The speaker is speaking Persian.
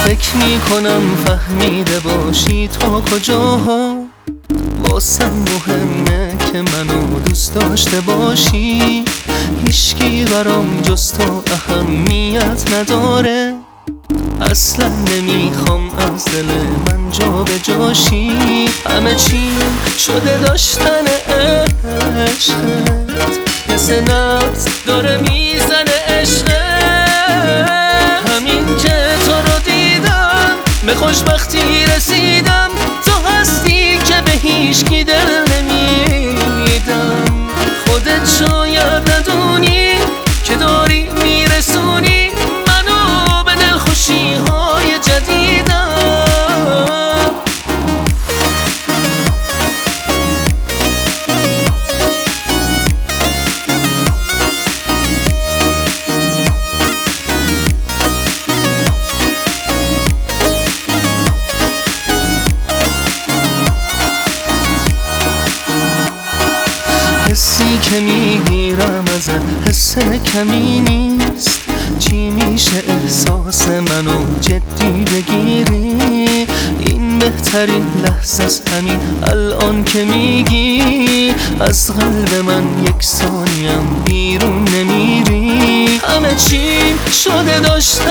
فکر میکنم فهمیده باشی تو کجاها. واسم مهمه که منو دوست داشته باشی. هیچکی برام جز تو اهمیت نداره. اصلا نمیخوام از دل من جا به جاشی. همه چی شده داشتن عشقت، مثل نبض داره میزنه عشقت. همین که تو رو دیدم به خوشبختی رسیدم. تو هستی که به هیچکی دل نمیدم. خودت شاید ندونی که داری میرسونی منو به دلخوشی های جدیدم. حسی که میگیرم ازت حس کمی نیست. چی میشه احساس منو جدی بگیری؟ این بهترین لحظه است همین الان که میگی از قلب من یک ثانیم بیرون نمیری. همه چی شده داشتن